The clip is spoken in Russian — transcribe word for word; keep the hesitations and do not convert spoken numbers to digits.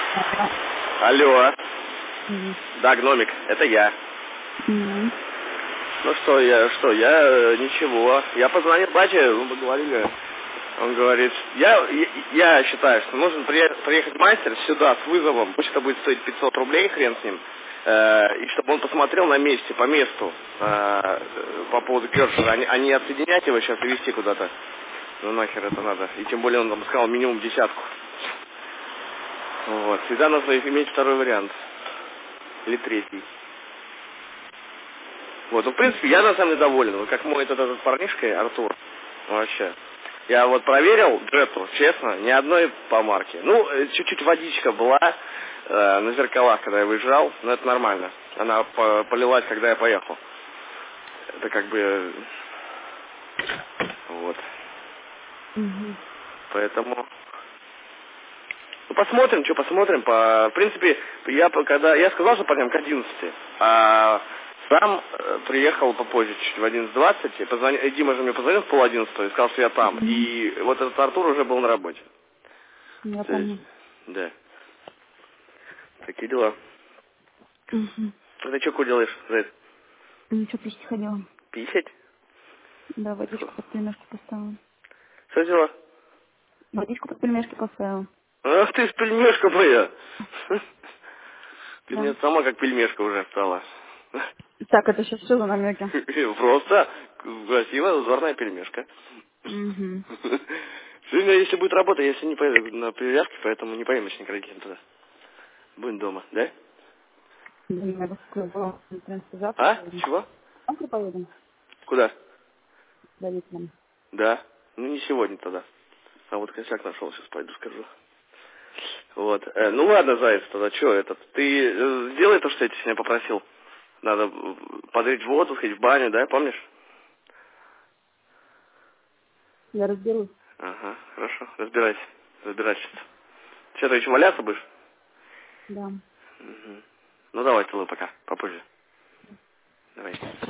Алло. Мгм. Да, гномик, это я. Мгм. Ну что, я, что, я, э, ничего. Я позвонил бате, мы поговорили. Он говорит, я, я, я считаю, что нужен приехать, приехать мастер сюда с вызовом, пусть это будет стоить пятьсот рублей, хрен с ним, э, и чтобы он посмотрел на месте, по месту, э, по поводу кершера, а не, а не отсоединять его сейчас и везти куда-то. Ну нахер это надо. И тем более он там сказал минимум десятку. Вот. Всегда нужно иметь второй вариант. Или третий. Вот, ну, в принципе, я на самом деле доволен. Вот как мой этот, этот парнишка, Артур, вообще. Я вот проверил джету, честно, ни одной помарки. Ну, э, чуть-чуть водичка была э, на зеркалах, когда я выезжал, но это нормально. Она по- полилась, когда я поехал. Это как бы... Вот. Мгм. Поэтому... Ну, посмотрим, что посмотрим. По... В принципе, я по- когда я сказал, что пойдем к одиннадцати, а сам э, приехал попозже, чуть в одиннадцать двадцать, и позвони... и Дима же мне позвонил в пол одиннадцатого и сказал, что я там. Мгм. И вот этот Артур уже был на работе. Я То есть, помню. да. Такие дела. Угу. А ты что ку делаешь, Зайд? Ничего, пить ходила. Писать? Да, водичку под пельмешки поставила. Что дела? Водичку под пельмешки поставила. Ах ты ж пельмешка моя! Ты Да. мне сама как пельмешка уже стала. Так, это сейчас что за намеки? Просто красивая узорная пельмешка. Угу. Сегодня, если будет работа, я сегодня не поеду на привязке, поэтому не поедем с Николаем туда. Будем дома, да? Да, я бы сказала, в принципе, завтра А? поедем. Чего? Завтра поедем Куда? с родителями. Да. Ну не сегодня тогда. А вот косяк нашел, сейчас пойду скажу. Вот. Э, ну ладно, Заяц, тогда что этот? Ты э, сделай то, что я тебя сегодня попросил. Надо э, подрить воду, сходить в баню, да, помнишь? Я разберусь. Ага, хорошо. Разбирайся. Разбирайся. Что, ты еще валяться будешь? Да. Угу. Ну давай, целую, пока. Попозже. Давай.